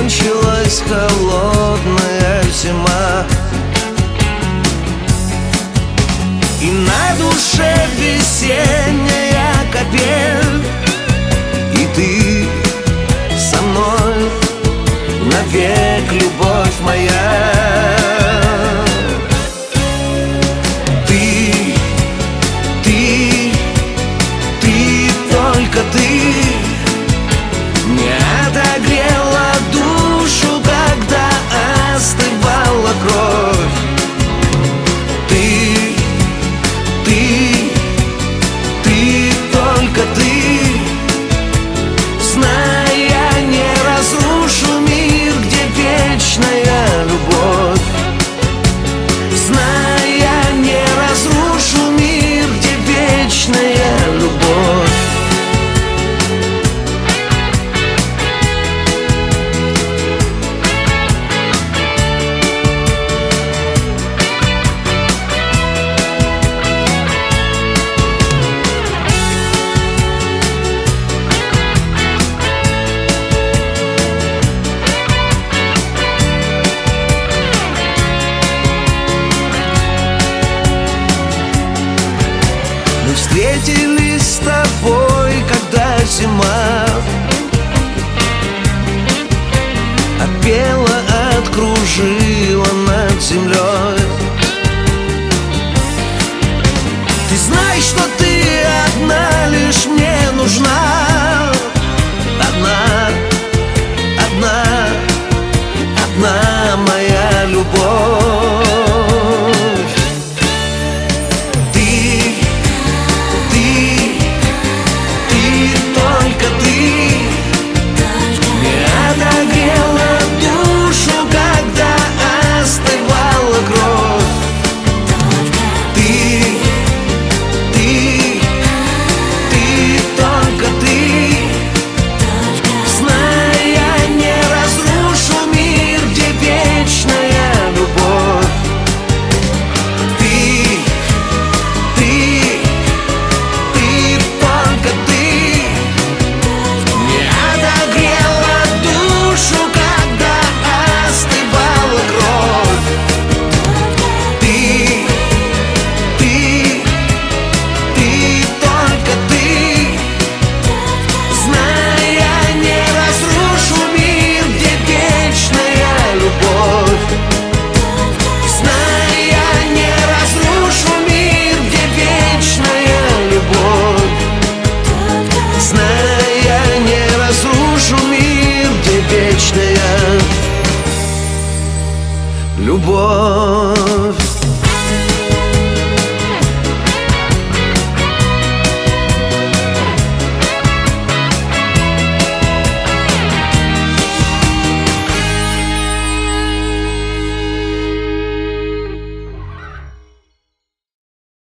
кончилась холодная зима, и на душе весенняя капель, и ты со мной навек, любовь моя. Только ты не отогрела душу, когда остывала кровь. Ты, только ты. Знай, я не разрушу мир, где вечная любовь. Знай, я не разрушу мир, где вечная любовь. Мы встретились с тобой, когда зима отпела, откружила над землей. Ты знаешь, что ты одна лишь мне нужна. Одна, одна, одна моя любовь. Любовь.